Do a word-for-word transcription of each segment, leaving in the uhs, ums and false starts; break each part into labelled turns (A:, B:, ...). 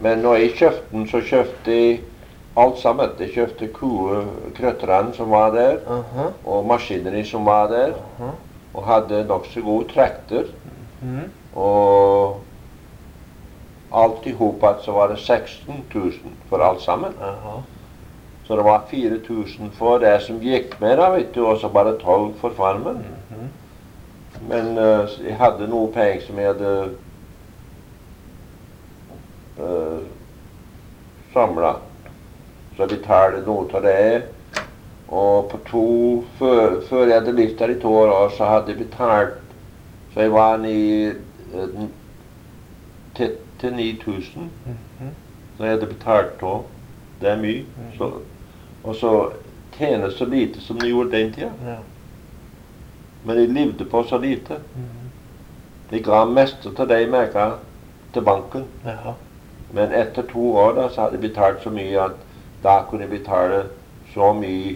A: Men når jeg kjøpte den, så kjøpte jeg alt sammen. Jeg kjøpte kue, krøtterne som var der,
B: Aha.
A: og maskineri som var der,
B: Aha.
A: og hadde nok så god traktor.
B: Mhm.
A: Og alt i hopet så var det seksten tusen for alt sammen.
B: Aha.
A: Så det var fire tusen for det som gikk med, da, vet du, og så bare tolv for farmen.
B: Mhm.
A: Men uh, jeg hadde noe penger som jeg hadde uh, samlet. Så jeg betalte noe av det. Og på to, før, før jeg hadde lyst her i to år, så hadde jeg betalt, så jeg var nede uh, til, til ni tusen.
B: Mhm.
A: Så jeg hadde betalt da. Det er mye. Så, og så tjene så lite som de gjorde den tida.
B: Ja.
A: Men jeg levde på så lite.
B: Mhm.
A: Jeg ga mest av de merka til banken.
B: Jaha.
A: Men etter to år da, så hadde jeg betalt så mye at da kunne jeg betale så mye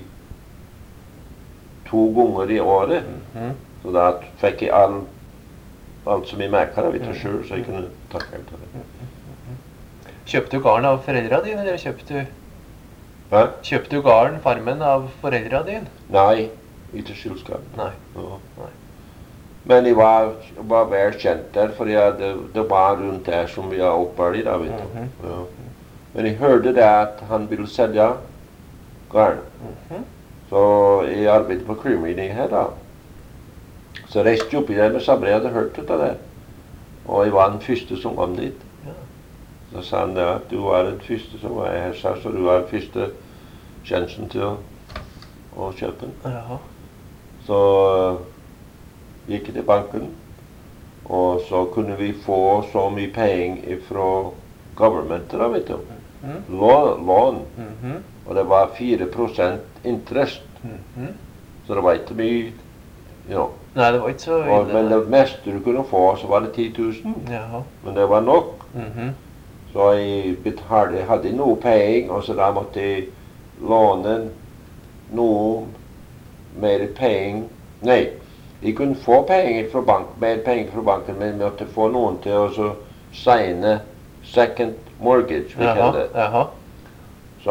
A: to ganger i året.
B: Mhm.
A: Så da fikk jeg all, alt som jeg merka da, vet du selv, så jeg kunne takke helt av det.
B: Kjøpte du garn av foreldra dine, eller kjøpte du,
A: Hæ?
B: kjøpte du garn, farmen, av foreldra dine?
A: Nei, ikke skylskap.
B: Nei.
A: Ja.
B: Nei.
A: Men jeg var, var vel kjent der, for jeg, det, det var rundt der som vi har oppvalgt da, vet du.
B: Mhm.
A: Ja. Men jeg hørte det at han ville selge garn.
B: Mhm.
A: Så jeg arbeidet på creamery her da. Så reiste jeg opp i der med Sabre, jeg hadde hørt ut av det. Og jeg var den første som kom dit.
B: Ja.
A: Så sa han det at du var den første som var her, så du var den første sjansen til å, å kjøpe den.
B: Jaha.
A: Så gikk jeg til banken, og så kunne vi få så mye penger fra governmentet da, vet du.
B: Mhm.
A: Lån, lån.
B: Mhm.
A: Og det var fire prosent interest.
B: Mhm.
A: Så det var ikke mye, ja.
B: Nei, det var ikke så
A: Og,
B: ille.
A: men det meste du kunne få, så var det ti tusen.
B: Jaha.
A: Men det var nok.
B: Mhm.
A: Så jeg betalte, jeg hadde noe penger, og så da måtte jeg låne noe mer penger. Nei, jeg kunne få penger fra bank, mer penger fra banken, men jeg måtte få noen til å så signe second mortgage, vi kaller
B: Jaha.
A: det.
B: Jaha.
A: Så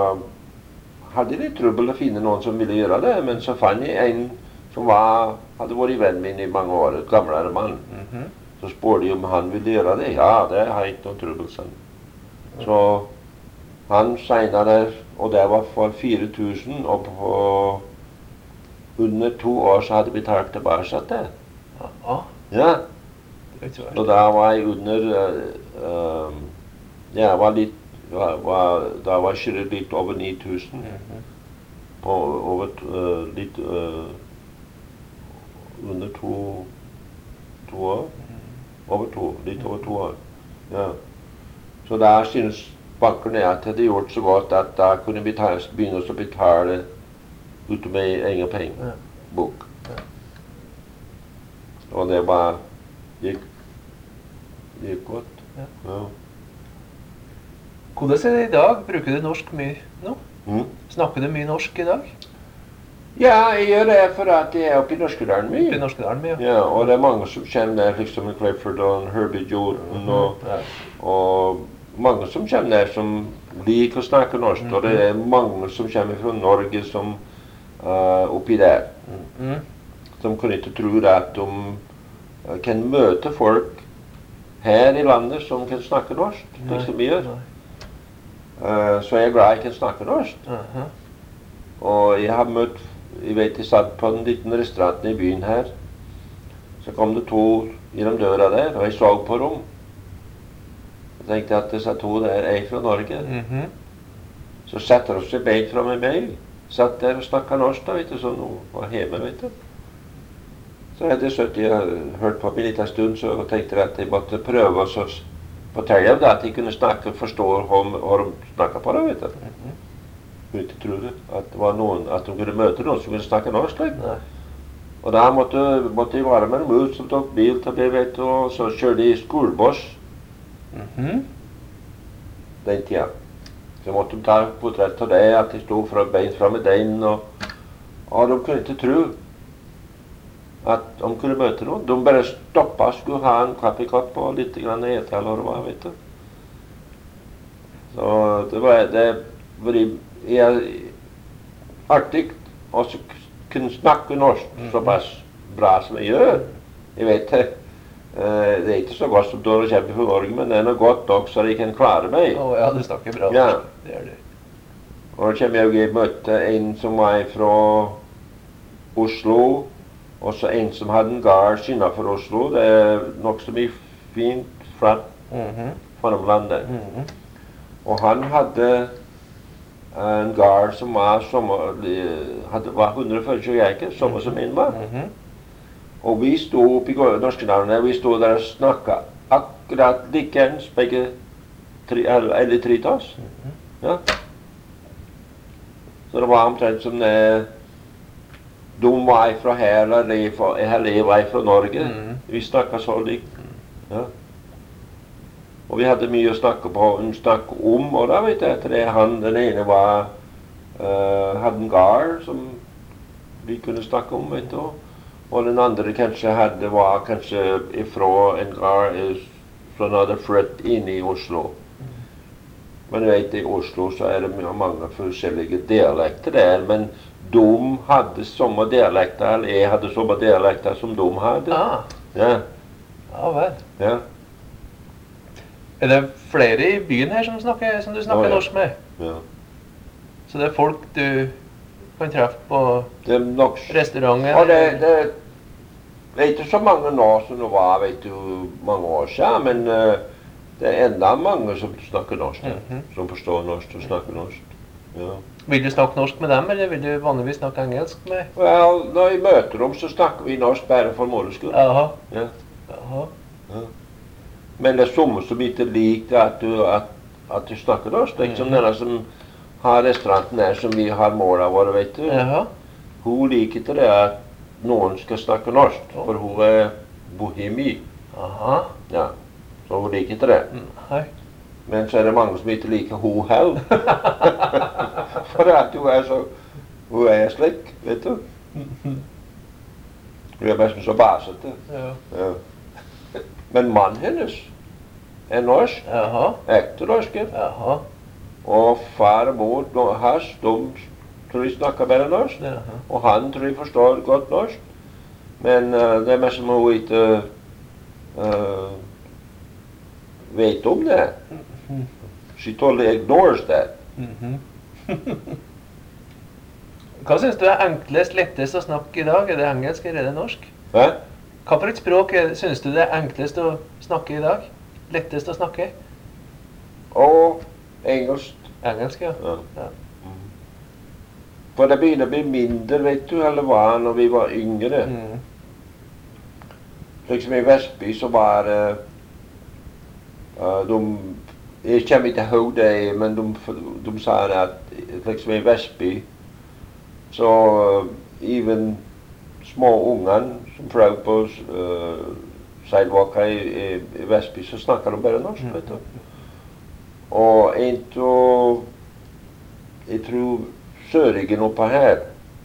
A: hadde jeg litt trøbbel å finne noen som ville gjøre det, men så fant jeg en som var, hadde vært venn min i mange år, et gamlere mann.
B: Mhm.
A: Så spurte jeg om han ville gjøre det. Ja, det har jeg ikke noen trøbbel, sa han. Så han signet det, og det var for fire tusen, og på under to år så hadde jeg betalt tilbake det.
B: Jaha.
A: Ja,
B: Det var ikke så verst.
A: og da var jeg under, uh, um, ja, var litt, var, var, da var jeg skyldig litt over ni tusen.
B: Mhm.
A: På over uh, litt uh, under to, to år. Over to, litt over to år. Ja. Så da synes bankene at det hadde gjort så godt at da kunne vi ta, begynne å betale ut med egen penger.
B: Ja.
A: Bok.
B: Ja.
A: Og det var gikk, gikk godt.
B: Ja.
A: Ja.
B: Hvordan er det i dag? Bruker du norsk mye nå?
A: Mm.
B: Snakker du mye norsk i dag?
A: Ja, jeg gjør det for at jeg er oppe i Norskedalen
B: I
A: mye.
B: Norskedalen mye?
A: Ja, og det er mange som kommer der, liksom Clifford og Herbie Jordan, og,
B: Ja.
A: og mange som kommer der som liker å snakke norsk, og det er mange som kommer fra Norge som uh, oppi der,
B: Mhm.
A: som kan ikke tro at de uh, kan møte folk her i landet som kan snakke norsk, slik som vi gjør.
B: Nei.
A: Uh, så jeg er glad jeg kan snakke norsk.
B: Aha.
A: Og jeg har møtt, jeg vet jeg satt på en liten restaurant i byen her, så kom det to gjennom døra der, og jeg så på dem. Jeg tenkte at disse to der er fra Norge.
B: Mhm.
A: Så satte de seg beint fra meg, satt der og snakket norsk da, vet du, sånn, og var hjemme, vet du. Så jeg hadde søtt, jeg hadde hørt på meg litt en stund, så jeg tenkte at jeg måtte prøve å så fortelle dem da, at jeg kunne snakke, forstå hva hva de snakket på da, vet du.
B: Mhm.
A: Jeg kunne ikke tro det, at det var noen, at de kunne møte noen som kunne snakke norsk, vet du.
B: Nei.
A: Og da måtte, måtte jeg være med dem ut, som tok bil til meg, vet du, og så kjørte jeg skolebuss
B: Mhm.
A: den tida. Så måtte de ta portrett av det, at jeg stod fra beint fra med den, og, og de kunne ikke tro at de kunne møte noen. De bare stoppet, skulle ha en kaffekopp og litt grann ete, eller hva, vet du. Så det var det var jeg artig å kunne snakke norsk såpass bra som jeg gjør. Jeg vet det. Uh, det er ikke så godt som dårlig kjempe for Norge, men det er noe godt nok så jeg kan klare meg.
B: Å ja, du snakker bra.
A: Ja.
B: Det gjør du.
A: Og da kommer jeg jeg møtte en som var fra Oslo, og så en som hadde en gard innenfor Oslo. Det er nok så mye fint flatt
B: Mhm.
A: foran landet.
B: Mhm.
A: Og han hadde en gard som var, som hadde, var hundre og førti jeker, samme som min var.
B: Mhm.
A: Og vi stod oppe i Norskenavnet, vi stod der og snakket akkurat likens, begge tre, eller tre til oss.
B: Mhm.
A: Ja. Så det var omtrent som det, de var fra her, eller jeg var fra Norge.
B: Mhm.
A: Vi snakket så likt. Ja. Og vi hadde mye å snakke på, snakke om, og da vet jeg at det, han, den ene var, uh, hadde en gard som vi kunne snakke om, vet du. Og den andre kanskje hadde, var kanskje ifra en gard som hadde flyttet inn i Oslo. Men jeg vet, i Oslo så er det mange forskjellige dialekter der, men de hadde samme dialekter, eller jeg hadde samme dialekter som de hadde.
B: Ah,
A: Ja,
B: ja vel.
A: ja,
B: Er det flere i byen her som, snakker, som du snakker
A: Å, ja.
B: norsk med?
A: ja.
B: Så det er folk du kan treffe på
A: Det er nok...
B: restauranten?
A: Og det, det, det er ikke så mange nå som det var, vet du, mange år siden, men uh, det er enda mange som snakker norsk, ja.
B: Mhm.
A: Som forstår norsk og snakker norsk. Ja.
B: Vil du snakke norsk med dem, eller vil du vanligvis snakke engelsk med?
A: Well, når jeg møter dem, så snakker vi norsk bare for moro skyld.
B: Jaha.
A: Ja.
B: Jaha.
A: Men det er somme som ikke liker at du, at, at du snakker norsk. Liksom
B: Mhm.
A: denne som har restauranten her, som vi har målet våre, vet du.
B: Jaha.
A: Hun liker ikke det at noen skal snakke norsk,
B: Å.
A: for hun er bohemi.
B: Aha.
A: Ja, så hun liker ikke det.
B: Nei.
A: Men så er det mange som ikke liker hun heller. For at hun er så, hun er slik, vet du. Hun er nesten så basete.
B: Ja.
A: Ja. Men mannen hennes er norsk,
B: Jaha.
A: ekte norske.
B: Jaha.
A: Og far og mor, no, hans, de tror jeg snakker bare norsk.
B: Jaha.
A: Og han tror jeg forstår godt norsk. Men uh, det er mest som hun ikke uh, vet om det. She totally ignores that.
B: Mhm. Hva synes du er enklest, lettest å snakke i dag? Er det engelsk eller er det norsk?
A: Hæ?
B: Hva for et språk er, synes du det er enklest å snakke i dag? Lettest å snakke?
A: Og engelsk.
B: Engelsk, ja.
A: Ja.
B: Ja.
A: Mhm. For det begynner å bli mindre, vet du, eller var når vi var yngre.
B: Mm.
A: Liksom i Vestby så var det uh, de, jeg kommer ikke ihåg det, men de, de sa det at liksom i Vestby så uh, even små ungene som fløy på uh, sidewalka i, i, i Vestby, så snakker de bare norsk, vet du. Og en av, jeg tror Søringen oppe her,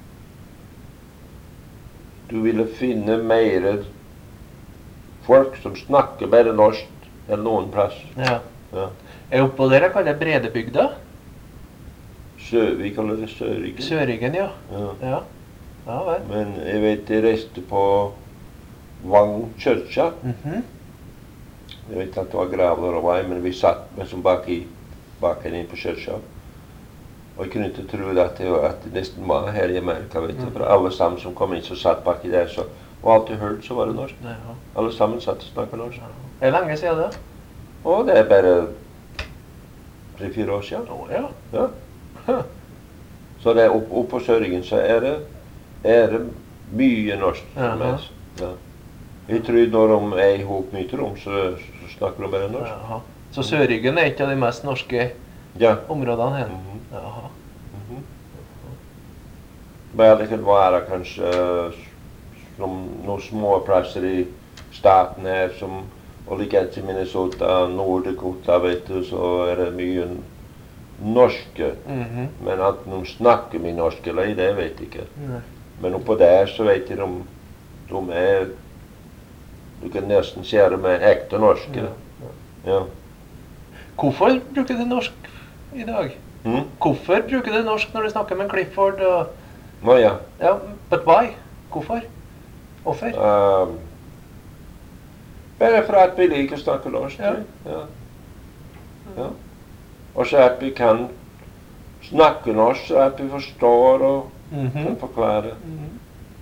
A: du ville finne mer folk som snakker bare norsk enn noen plass.
B: Ja.
A: Ja.
B: Er oppå der jeg kaller Bredebygda?
A: Sø, vi kaller det Søringen.
B: Søringen, ja.
A: Ja.
B: Ja. Ja vel.
A: Men jeg vet jeg reiste på Vang kyrkja.
B: Mhm.
A: Jeg vet at det var graver og vei, men vi satt med som bak i baken inn på kyrkja. Og jeg kunne ikke tro at det, at det nesten var her i Amerika, vet du. For alle sammen som kom inn, så satt baki der, så og alt du hørte, så var det norsk.
B: Ja.
A: Alle sammen satt og snakket norsk.
B: Er det lenge siden det?
A: Og det er bare tre-fire år siden.
B: Å ja.
A: Ja.
B: Huh.
A: Så det er opp, opp på Søringen så er det, er det mye norsk som
B: Jaha.
A: helst. Ja. Jeg tror når de er i hop mye rom, så, så snakker de bare norsk.
B: Jaha. Så Sørryggen er et av de mest norske
A: Ja.
B: områdene her?
A: Mhm.
B: Jaha.
A: Mhm. Men det kan være kanskje som noen små plasser i staten her, som og likens i Minnesota, Nord-Dakota, vet du, så er det mye norske.
B: Mhm.
A: Men at de snakker mye norsk eller ei, det vet jeg ikke.
B: Nei.
A: Men oppå der så vet jeg de, de er, du kan nesten se dem er ekte norske.
B: Ja.
A: Ja.
B: Hvorfor bruker du norsk i dag?
A: Mm?
B: Hvorfor bruker du norsk når du snakker med Clifford? Og,
A: Nå ja.
B: ja, but why? Hvorfor? Hvorfor?
A: Um, bare for at vi liker å snakke norsk.
B: Ja.
A: Ja. Ja. Og så at vi kan snakke norsk, så at vi forstår og
B: Mhm.
A: kan forklare.
B: Mhm.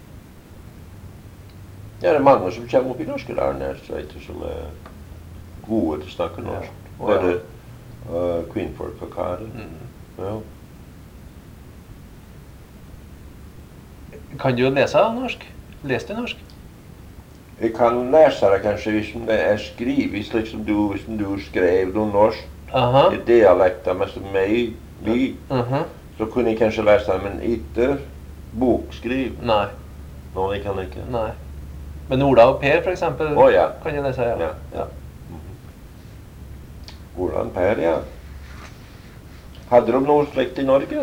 A: Ja, det er mange som kommer opp i norskelæreren her, så vet du, som er gode til å snakke norsk.
B: Ja.
A: Både uh, kvinnfolk og karer.
B: Mhm.
A: Ja.
B: Kan du lese norsk? Les du norsk?
A: Jeg kan lese det kanskje hvis det er skrevet, slik som du, hvis du skrev noe norsk
B: Aha.
A: i dialekter, men som meg, vi,
B: Mhm.
A: så kunne jeg kanskje lese det, men ikke bokskriv.
B: Nei.
A: Nå, jeg kan ikke.
B: Nei. Men Ola og Per, for eksempel,
A: Å ja.
B: kan jeg lese, ja.
A: Ja.
B: Ja.
A: Hvordan Per, ja. Hadde de noe slikt i Norge?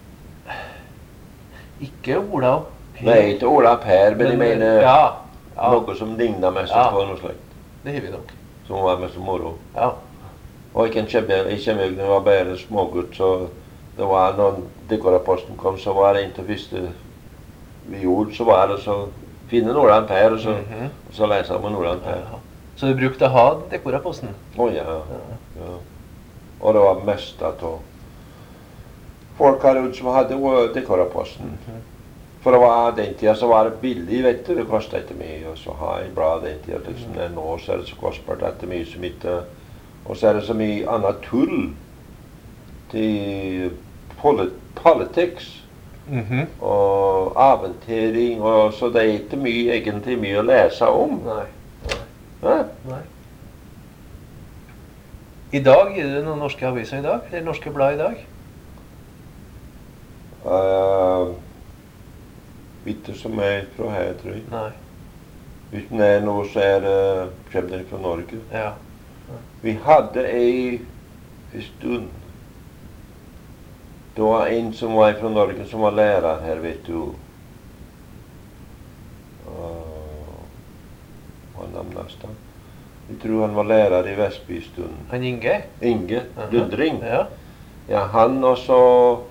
B: Ikke Ola og Per.
A: Nei, ikke Ola Per, men jeg mener
B: Ja. Ja,
A: noe som lignet mest
B: Ja.
A: på noe slikt.
B: det har vi nok.
A: Som var mest moro.
B: Ja.
A: Og jeg kan kjempe, jeg kommer da jeg var bare smågutt, så det var når Dykkerposten kom, så var det en av første vi gjorde, så var det så finne Nordland Per, og så,
B: Mhm.
A: og så lese om Nordland Per.
B: Ja. Så du brukte å ha dekoraposten?
A: Å ja,
B: Ja.
A: ja. Og det var mest av folk her ute som hadde Dykkerposten.
B: Mhm.
A: For det var den tida så var det billig, vet du. Det kostet ikke mye å så ha en bra den tida. Liksom,
B: Mm.
A: nå så er det så kostbart at det er mye som ikke. Og så er det så mye annet tull til polit politics
B: Mhm.
A: og aventering, og så det er ikke mye, egentlig mye å lese om.
B: Nei.
A: Hæ?
B: Nei. I dag, gir du noen norske aviser i dag? Eller norske blad i dag?
A: Uh, Ikke som er fra her, tror jeg.
B: Nei.
A: Hvis det er noe, så er det kommer det fra Norge.
B: Ja.
A: Vi hadde ei, en stund. Det var en som var fra Norge, som var lærer her, vet du. Uh, hva navnet hans da? Jeg tror han var lærer i Vestby en stund.
B: Han Inge?
A: Inge
B: Aha.
A: Lundring.
B: Ja.
A: Ja, han og så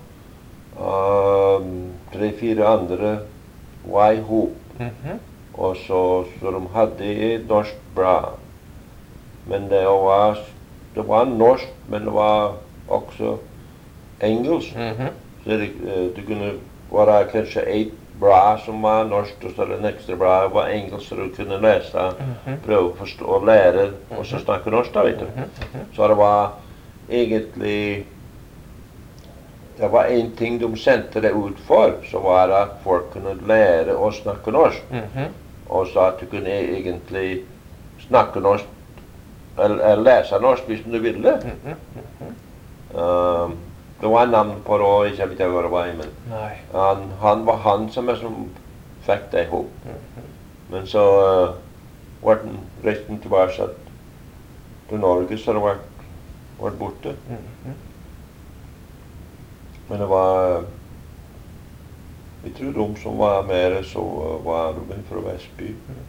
A: um, tre-fire andre var i hop.
B: Mhm.
A: Og så, så de hadde et norsk bra. Men det var, det var norsk, men det var også engelsk.
B: Mhm.
A: Så det, eh, det kunne være kanskje et bra som var norsk, og så det ekstra bra var engelsk, så du kunne lese,
B: Mhm.
A: prøve å forstå og lære, og så snakke norsk da, vet du.
B: Mhm.
A: Så det var egentlig, det var en ting de sendte det ut for, så var det at folk kunne lære å snakke norsk.
B: Mhm.
A: Og så at du kunne egentlig snakke norsk, eller, eller lese norsk hvis du ville.
B: Mhm.
A: Um, det var en navn på det også, jeg vet ikke hva det var, men
B: Nei.
A: han, han var han som, er som fikk det ihop.
B: Mhm.
A: Men så uh, var den resten tilbake at til Norge, så det var, var borte.
B: Mhm.
A: Men det var, jeg tror de som var mer, så uh, var de fra Vestby.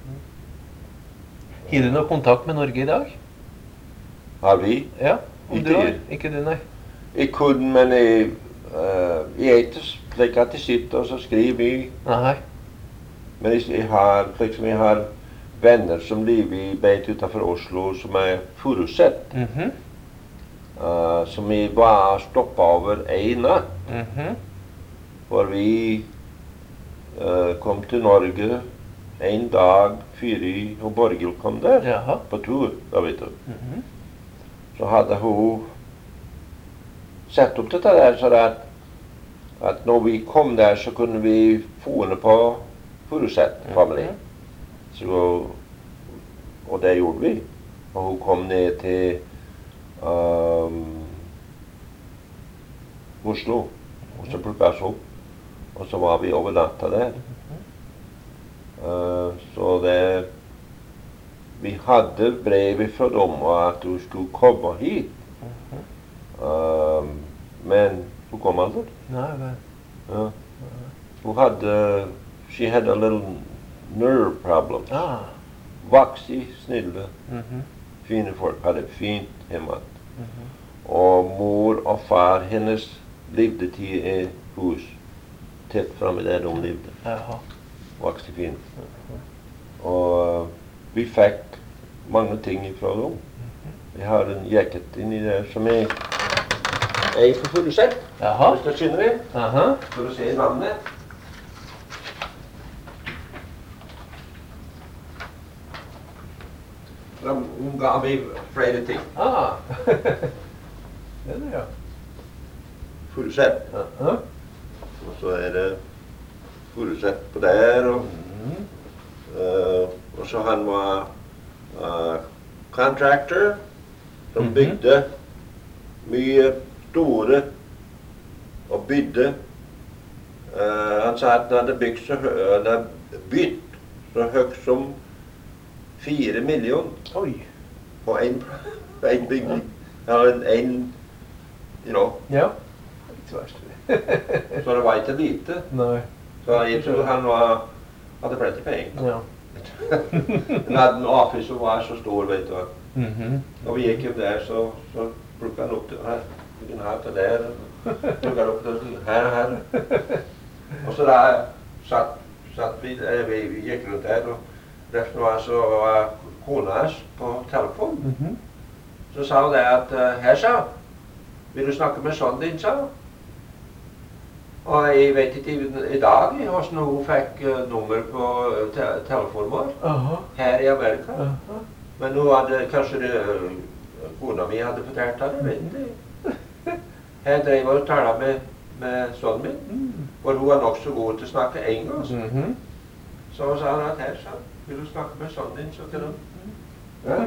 B: Har du noe kontakt med Norge i dag?
A: Har vi?
B: Ja, om
A: Ikke
B: du har.
A: jeg.
B: Ikke du, nei.
A: Jeg kunne, men jeg, uh, jeg er ikke slik at jeg sitter og så skriver jeg.
B: Nei.
A: Men jeg, jeg har, slik som jeg har venner som lever i beit utenfor Oslo, som er forutsett.
B: Mhm.
A: Uh, som jeg bare stoppet over en natt.
B: Mhm.
A: For vi uh, kom til Norge en dag før og Borghild kom der,
B: Jaha.
A: på tur, da vet du.
B: Mhm.
A: Så hadde hun sett opp dette der, så at, at når vi kom der, så kunne vi få henne på forutsett familie. Så, og det gjorde vi. Og hun kom ned til um, Oslo, og så plukket oss opp. Og så var vi over natta der. Uh, så det vi hadde brev fra dem og at hun skulle komme hit. Um, men hun kom aldri.
B: Nei, vel.
A: Ja. Hun hadde She had a little nerve problem.
B: Ah.
A: Vaksig, snille,
B: Mhm.
A: fine folk hadde fint hjemme.
B: Mhm.
A: Og mor og far hennes levde til et hus tett framme der de levde.
B: Jaha.
A: Vokste fint. Og vi fikk mange ting ifra dem. Jeg har en jacket inni der som er er for Furuset.
B: Jaha.
A: Du skal skynde deg
B: Aha.
A: for å se navnet. Hun ga meg flere ting.
B: Ah. Det er det, ja.
A: Furuset.
B: Aha.
A: Og så er det Furuset på der. Og,
B: Mhm.
A: uh, og så han var uh, contractor som
B: Mhm.
A: bygde mye store og bydde. Uh, han sa at han hadde bygd så hø han hadde bytt så høyt som fire millioner
B: Oi.
A: på en, på en bygning. Eller en, en, you know.
B: Ja. Ikke så verst.
A: Så det var ikke lite.
B: Nei.
A: Så jeg tror han var, hadde plenty penger.
B: Ja.
A: Han hadde en office som var så stor, vet du.
B: Mhm.
A: Når vi gikk hjem der, så, så plukket han opp det her. Plukket han her til der. Plukket han opp det her og her. Og så da satt, satt vi, eh, vi, vi gikk rundt der, og resten var så var kona hans på telefon.
B: Mhm.
A: Så sa hun det at, uh, her sa, vil du snakke med sønnen din, sa hun. Og jeg vet ikke i, i dag hvordan hun fikk uh, nummer på uh, te telefonen vår
B: Aha.
A: her i Amerika.
B: Aha.
A: Men hun hadde, kanskje det, uh, kona mi hadde fortalt henne, jeg vet ikke. Jeg drev og talte med, med sønnen min,
B: Mm.
A: for hun var nok så god til å snakke engelsk.
B: Mhm.
A: Så sa han at her sa, vil du snakke med sønnen din, så kan du. Ja.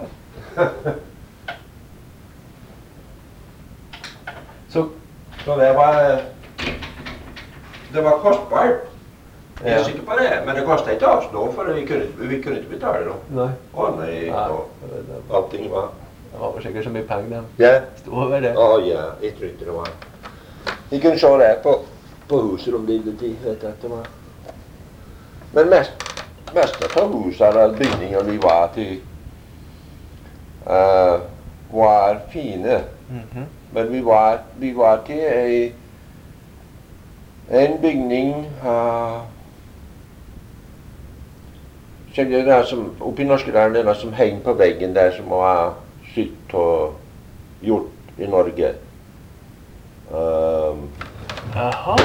B: Så
A: Så det var, det var kostbart. Jeg er
B: Ja.
A: sikker på det, men det kostet ikke oss nå, for vi kunne, vi kunne ikke betale noe.
B: Nei.
A: Å nei,
B: Nei.
A: og
B: Det, det,
A: allting var...
B: det var vel sikkert så mye penger de
A: Ja,
B: sto over det.
A: å ja, jeg tror ikke det var. Vi kunne se det på, på huset om lille tid, vet du at det var. Men mest, mest av huset og bygningene vi var til, uh, var fine.
B: Mhm.
A: Men vi var, vi var til ei, en bygning uh, Kjenner du det som, oppe i Norskedalen, det som henger på veggen der, som var sytt og gjort i Norge. Um,
B: Jaha.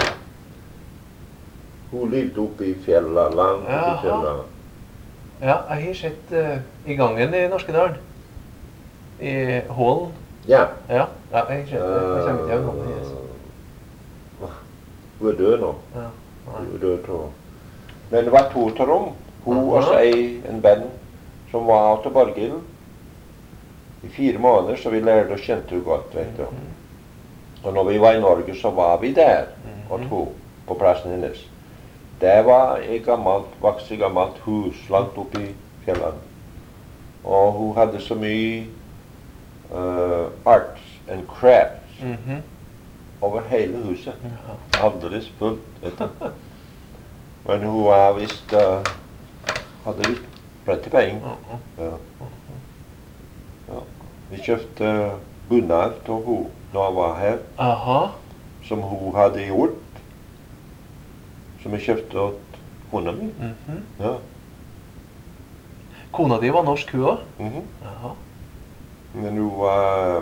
A: hun levde oppe i fjella, langt oppe
B: Jaha.
A: i fjella.
B: Ja, jeg har sett uh, i gangen i Norskedalen. I Hålen.
A: Ja.
B: Ja, ja, jeg har sett det. Jeg kommer ikke igjen om det. Yes.
A: Uh, hun er død nå.
B: Ja. Nei.
A: Hun er død to. Men det var to til rom. Hun
B: Aha.
A: og så ei, en venn som var til Borghild i fire måneder, så vi lærte og kjente henne godt, vet du. Og når vi var i Norge, så var vi der, og to, på plassen hennes. Det var et gammelt, vokset gammelt hus langt oppe i fjellene. Og hun hadde så mye uh, arts and crafts
B: Mhm.
A: over hele huset.
B: Jaha.
A: Aldeles fullt, vet du. Men hun var visst, uh, hadde visst plenty penger.
B: Mhm.
A: Ja. Ja. Vi kjøpte bunad til hun når hun var her,
B: Aha.
A: som hun hadde gjort. Som jeg kjøpte åt kona mi.
B: Mhm.
A: Ja.
B: Kona di var norsk, hun òg?
A: Mhm.
B: Jaha.
A: Men hun var,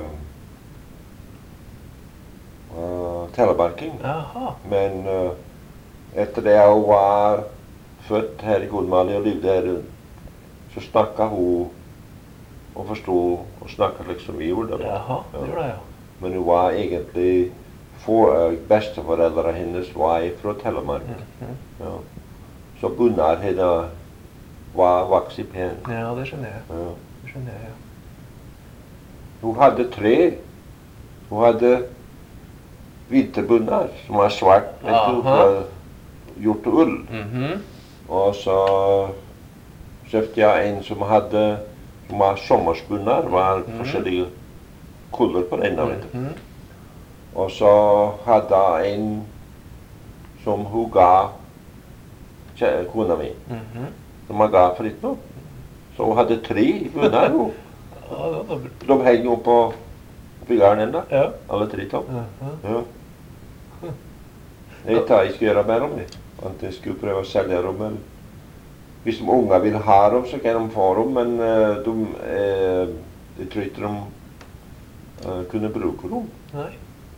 A: var telemarking.
B: Jaha.
A: Men uh, etter det hun var født her i Gullmali og levde her, så snakket hun og forstod og snakket liksom vi gjorde.
B: Jaha, det gjorde jeg, ja.
A: Men hun var egentlig for, uh, besteforeldre hennes var fra Telemark.
B: Mhm.
A: Ja. Så bunad henne var vokst pen.
B: Ja, det skjønner jeg.
A: Ja.
B: Det skjønner jeg, ja.
A: Hun hadde tre. Hun hadde hvite bunad som var svart, vet du,
B: Aha.
A: fra gjort av ull.
B: Mhm.
A: Og så kjøpte jeg en som hadde som var sommerspunner, var
B: Mhm.
A: forskjellige kuller på den, vet du.
B: Mhm.
A: Og så hadde jeg en som hun ga kjære kona mi,
B: Mhm.
A: som hun ga fritt nå. Så hun hadde tre bunner. hun.
B: Ja, det var bra.
A: De henger jo på bygger den enda.
B: Ja.
A: Alle tre tom.
B: Mhm.
A: Ja. Jeg tar ikke gjøre mer om det. At jeg skulle prøve å selge dem. Men hvis de unge vil ha dem, så kan de få dem. Men uh, de, uh, jeg tror ikke de uh, kunne bruke dem.
B: Nei.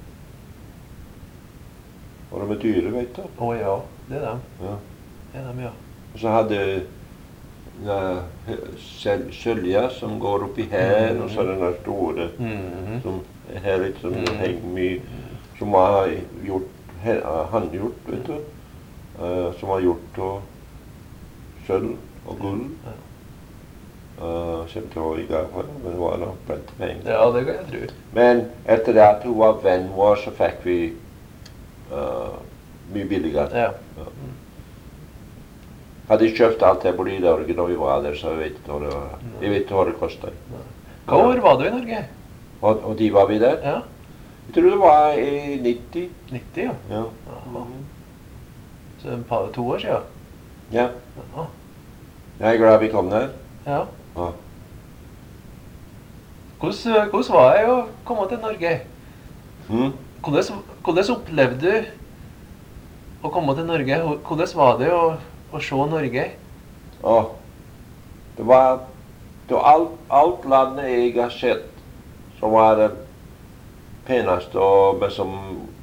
A: Og de er dyre, vet du.
B: Å ja, det er dem.
A: Ja.
B: Det er dem, ja.
A: Og så hadde uh, sel- sølja som går oppi her,
B: Mhm.
A: og så den der store
B: Mhm.
A: som er her litt som
B: Mhm.
A: henger mye, som var gjort, he- handgjort, vet du. Uh, som var gjort av sølv og gull.
B: Ja.
A: Uh, Kjente jeg var i gang for det, men det var da plenty penger.
B: Ja, det kan jeg tro.
A: Men etter det at hun var venn vår, så fikk vi uh, mye billigere.
B: Ja.
A: Hadde jeg kjøpt alt her borte i Norge da vi var der, så jeg vet ikke hva det var. Jeg vet ikke hva det kostet.
B: Hva år var du i Norge?
A: Og, og de var vi der.
B: Ja.
A: Jeg tror det var i nitti.
B: nitti, ja.
A: Ja.
B: Jaha. Så en par, to år siden?
A: Ja.
B: Ja.
A: Jeg er glad vi kom der.
B: Ja.
A: Ja.
B: Hvordan, hvordan var det å komme til Norge?
A: Mm.
B: Hvordan, hvordan opplevde du å komme til Norge? Hvordan var det å, å se Norge?
A: Og det var, det var alt, alt landet jeg har sett, som var det peneste og med som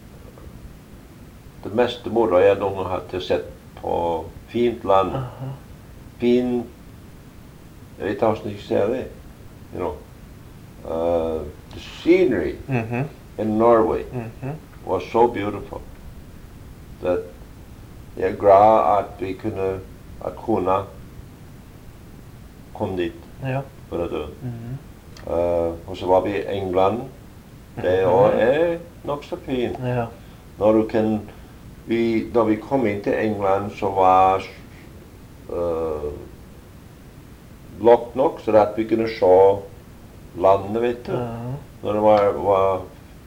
A: det meste moro jeg noen gang hadde sett på fint land.
B: Aha.
A: Fin, jeg vet ikke hvordan jeg ser det, you know. Uh, the scenery
B: Mhm.
A: in Norway
B: Mhm.
A: was so beautiful that jeg er glad at vi kunne, at kona kom dit
B: Ja.
A: for å dø.
B: Mhm.
A: Uh, og så var vi i England. Det også er nok så fint.
B: Ja.
A: Når du kan, vi, når vi kom inn til England, så var uh, lukket nok, så at vi kunne se landet, vet du.
B: Ja.
A: Når det var, var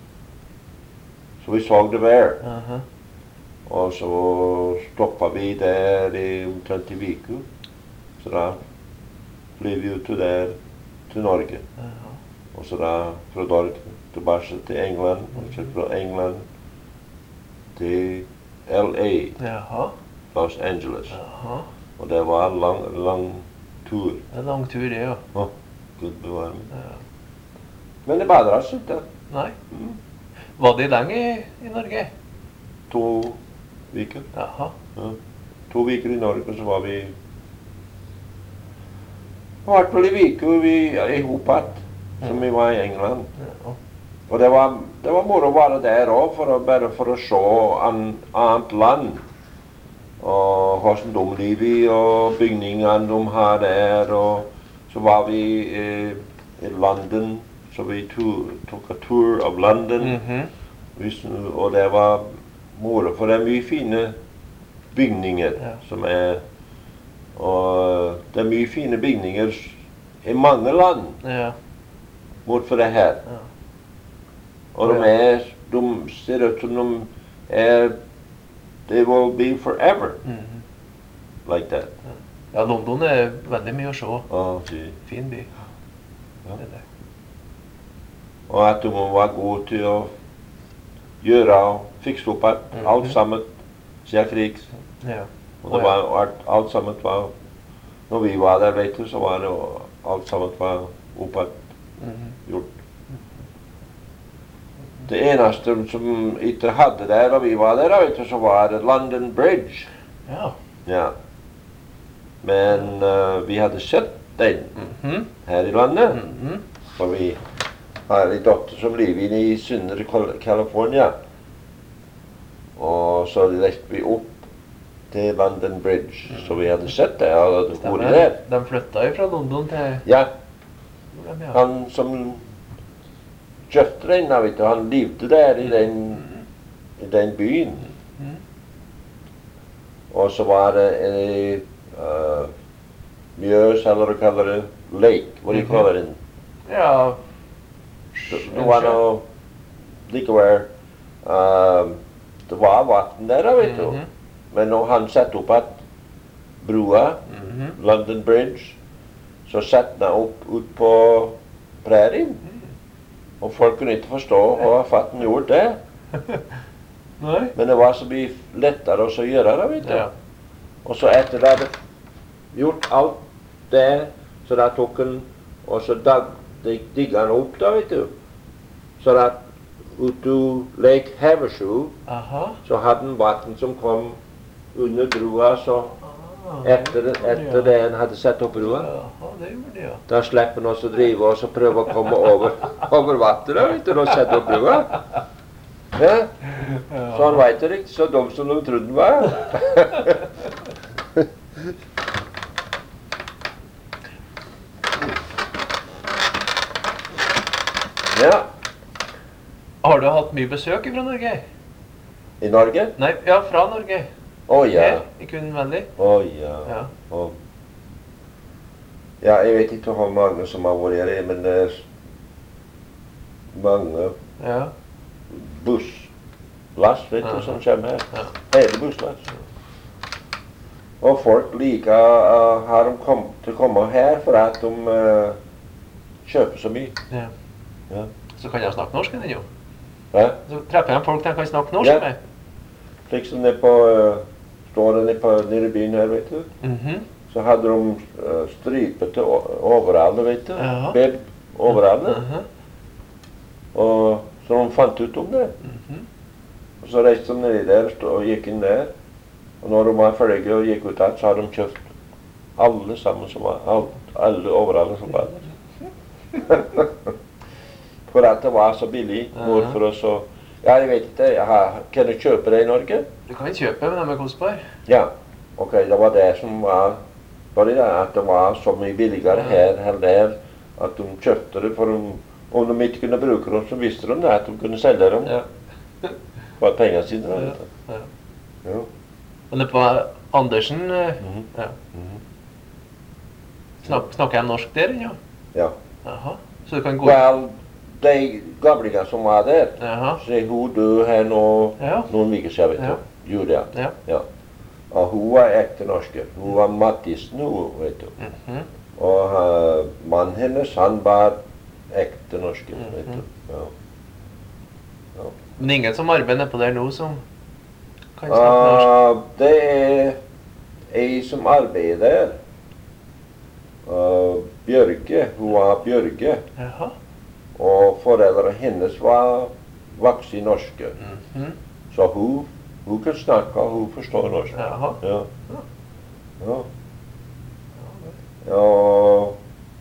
A: så vi så det der.
B: Aha.
A: Og så stoppet vi der i omtrent en uke. Så da ble vi ute der til Norge.
B: Ja.
A: Og så da fra Norge tilbake til England, og så fra England til L A,
B: Jaha.
A: Los Angeles.
B: Jaha.
A: Og det var en lang, lang tur.
B: Det er en lang tur, det, ja.
A: Å, Gud bevare meg.
B: Ja.
A: Men det badret oss ikke.
B: Nei.
A: Mm.
B: Var de lenge i, i Norge?
A: To uker.
B: Jaha.
A: Ja. To uker i Norge, så var vi Det var vel en uke vi i hopet, som vi var i England.
B: Ja.
A: Og det var, det var moro å være der også, for å, bare for å se an, annet land. Og hvordan de lever, og bygningene de har der. Og så var vi eh, i London, så vi to, tok en tur av London.
B: Mhm.
A: Hvis, og det var moro, for det er mye fine bygninger
B: Ja.
A: som er Og det er mye fine bygninger i mange land
B: Ja.
A: mot for det her.
B: Ja.
A: Og de
B: Ja.
A: er De ser ut som de er They will be forever
B: Mhm.
A: like that.
B: Ja, London er veldig mye å se.
A: Å, fy.
B: Fin by.
A: Ja.
B: Det er det.
A: Og at de må være gode til å gjøre og fikse opp alt,
B: Mhm.
A: alt sammen siden krig.
B: Ja.
A: Og det
B: Å, ja.
A: var alt, alt sammen var Når vi var der, vet du, så var det jo alt sammen var oppe
B: Mhm.
A: gjort. Det eneste som ikke hadde der da vi var der, vet du, så var det London Bridge.
B: Ja.
A: Ja. Men uh, vi hadde sett den
B: Mhm.
A: her i landet.
B: Mhm.
A: For vi har en datter som lever inne i Søndre Cal- California. Og så lekte vi opp til London Bridge. Så vi hadde sett det og hadde
B: Stemmer.
A: vært der.
B: De flytta jo fra London til
A: Ja,
B: Hvordan, ja.
A: han som kjøpte den, da, vet du, han levde der i den, i den byen.
B: Mhm.
A: Og så var det en uh, Mjøs, eller hva du kaller det, lake, hva de
B: Mhm.
A: kaller den.
B: Ja.
A: Det, det var noe likevel uh, Det var vann der, da, vet du.
B: Mhm.
A: Men når han satte opp at brua,
B: Mhm.
A: London Bridge, så satte han opp ut på prærien. Og folk kunne ikke forstå hvorfor han gjorde det.
B: Nei?
A: Men det var så mye lettere også å gjøre det, vet du.
B: Ja.
A: Og så etter det hadde gjort alt det, så da tok han, og så dag, digget han opp da, vet du. Så da ut du Lake Havasu,
B: Aha.
A: så hadde han vann som kom under brua, så
B: Ah,
A: etter,
B: det gjorde
A: etter det han hadde satt opp brua.
B: Jaha, det gjorde de, ja.
A: Da slipper han også drive og så prøve å komme over, over vannet da, vet du, og sette opp brua. Ja, så han vet det riktig så dum som de trodde han var. Ja,
B: Har du hatt mye besøk fra Norge?
A: i Norge?
B: Nei, ja, fra Norge.
A: Å ja,
B: Her, i Kun Valley.
A: å ja.
B: Ja.
A: Og, ja, jeg vet ikke hvor mange som har vært her, men det er mange
B: Ja.
A: busslass, vet du,
B: Aha.
A: som kommer her.
B: Ja.
A: Hele busslass. Og folk liker uh, har de kommet til å komme her for at de uh, kjøper så mye.
B: Ja.
A: Ja.
B: Så kan de snakke norsk, den jo.
A: Ja.
B: Så treffer jeg folk de kan snakke norsk
A: Ja.
B: med.
A: Slik som nede på, uh, står det nede, på, nede i byen her, vet du.
B: Mhm.
A: Så hadde de uh, stripete o- overaller, vet du.
B: Ja.
A: Beb overaller.
B: Mhm.
A: Og så de fant ut om det.
B: Mhm.
A: Og så reiste de nedi der stå- og gikk inn der. Og når de var ferdige og gikk ut der, så hadde de kjøpt alle sammen som var, all, alle overaller som var der. For at det var så billig nord for oss. Og, ja, jeg vet ikke, jeg har, kan du kjøpe det i Norge?
B: Du kan kjøpe, men de er kostbare.
A: Ja, ok, det var det som var, var det der, at det var så mye billigere her enn der, at de kjøpte det for dem, om de ikke kunne bruke dem, så visste de det, at de kunne selge dem
B: Ja.
A: for pengene sine.
B: Ja.
A: vet du.
B: Ja.
A: Ja.
B: Men det er på Andersen eh,
A: Mhm.
B: ja.
A: Mhm.
B: Snak, Snakker de norsk der, ja?
A: Ja.
B: Jaha. Så du kan gå
A: Vel, de gamlinga som var der,
B: Jaha.
A: så hun døde her nå
B: Ja.
A: noen uker siden, vet
B: Ja.
A: du. Julia.
B: Ja.
A: Ja. Og hun var ekte norske. Hun var Mattisen, hun, vet du.
B: Mhm.
A: Og uh, mannen hennes, han var ekte norske, vet du. Ja.
B: Men ingen som arbeider nedpå der nå, som kan snakke norsk?
A: Uh, det er ei som arbeider der. Uh, Bjørge. Hun var Bjørge.
B: Jaha.
A: Og foreldrene hennes var voksne norske.
B: Mhm.
A: Så hun, hun kan snakke, og hun forstår norsk.
B: Jaha.
A: Ja. Ja. Og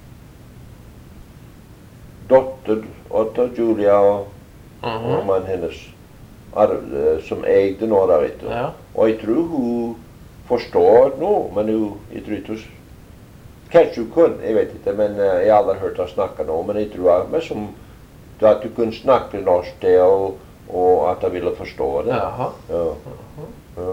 A: dotter Otta Julia og, og
B: Mhm.
A: mannen hennes arv, som eide nå, da, vet du.
B: Ja.
A: Og jeg tror hun forstår noe, men hun, jeg tror ikke hun s- Kanskje hun kunne, jeg vet ikke, men eh, jeg har aldri hørt henne snakke nå. Men jeg tror at, som, at du kunne snakke norsk det, og, og at hun ville forstå det.
B: Jaha.
A: Ja. Ja.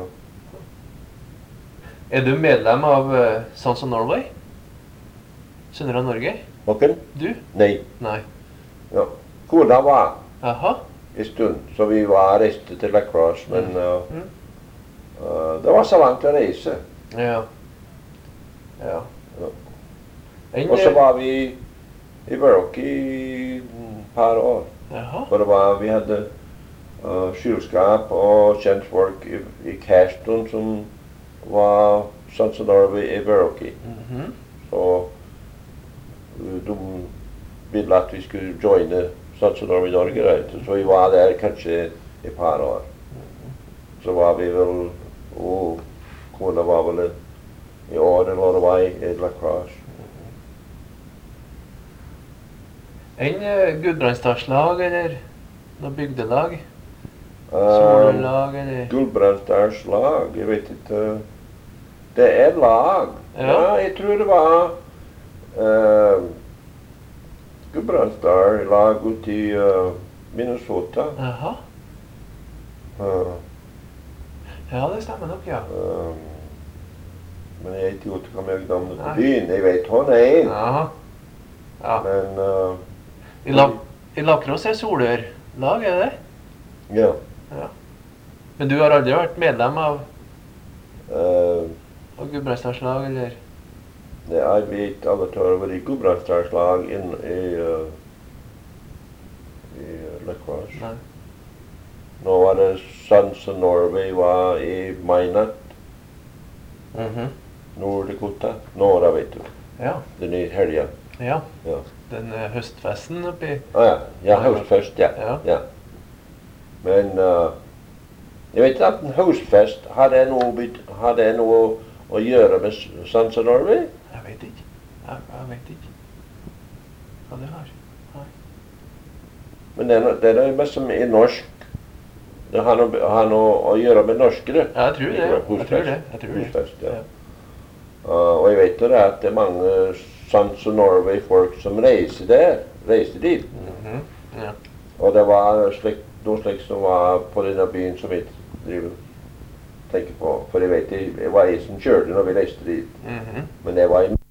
B: Er du medlem av uh, Sons of Norway? Sønner av Norge?
A: Noen?
B: Du?
A: Nei.
B: Nei.
A: Ja. Kona var
B: Jaha.
A: en stund, så vi var reiste til La Crosse, men uh,
B: Mm.
A: uh, det var så langt å reise.
B: Ja. Ja.
A: Ja.
B: En,
A: Og så
B: eh,
A: var vi i Berwick i et par år.
B: Jaha.
A: For det var, vi hadde uh, kjøleskap og kjentfolk i, i Cashton som var Sons of Norway i Berwick.
B: Mhm.
A: Så uh, de ville at vi skulle joine Sons of Norway i Norge. Right? Så vi var der kanskje et par år. Så var vi vel, og kona var vel i år eller hva det var i i La Crosse.
B: En uh, Gudbrandsdalslag eller noe bygdelag?
A: Um,
B: Solelag eller
A: Gulbrandstars lag, jeg vet ikke. Det er lag.
B: Ja.
A: Ja, jeg tror det var uh, Gulbrandstar lag ute i uh, Minnesota.
B: Jaha.
A: Uh,
B: Ja, det stemmer nok, ja.
A: um, men jeg er ikke godt om jeg navnet på
B: Nei.
A: byen. Jeg vet hun er en.
B: Jaha. Ja.
A: Men uh,
B: I, La I Lakros er Solørlag, er det?
A: ja.
B: Ja. Men du har aldri vært medlem av,
A: Uh,
B: av Gudbrandsdalslag, eller?
A: det jeg vet alle tar over i Gulbrandstars lag inn i uh, lacrosse.
B: Nei.
A: Nå var det Sons of Norway var i Minot,
B: Mhm.
A: Nord-Dakota. Nå da, vet du.
B: Ja.
A: Den i helga.
B: Ja.
A: Ja.
B: Den eh, høstfesten oppi
A: Ah, ja. Ja, høstfest, ja.
B: Ja.
A: ja. Men uh, jeg vet ikke at en høstfest, har det noe, bit- har det noe å gjøre med S- Sons of Norway?
B: Jeg vet ikke. Jeg, jeg vet ikke hva det har. Nei.
A: Men det er, no- det er det mest som er norsk. Det har noe, har noe å gjøre med norskere.
B: Ja, jeg tror det. ja. Jeg
A: Husfest.
B: tror det. Jeg tror det.
A: Husfest, ja.
B: Ja.
A: Uh, og jeg vet jo det at det er mange Sons of Norway-folk som reiser der. Reiser dit.
B: Mhm. Ja.
A: Og det var slik, noe slikt som var på denne byen som jeg driver tenker på. For jeg vet det var jeg som kjørte når vi reiste dit.
B: Mhm.
A: Men det var i